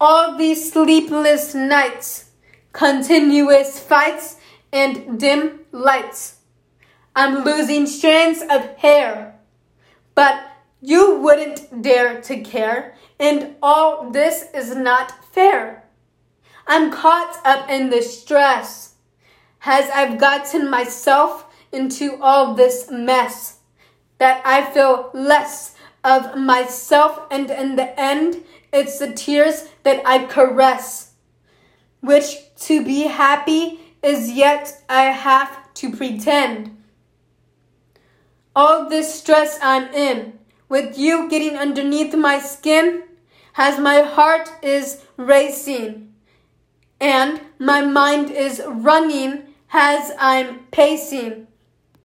All these sleepless nights, continuous fights, and dim lights. I'm losing strands of hair, but you wouldn't dare to care, and all this is not fair. I'm caught up in the stress, as I've gotten myself into all this mess, that I feel less of myself, and in the end, it's the tears that I caress, which to be happy is yet I have to pretend. All this stress I'm in, with you getting underneath my skin, as my heart is racing, and my mind is running as I'm pacing.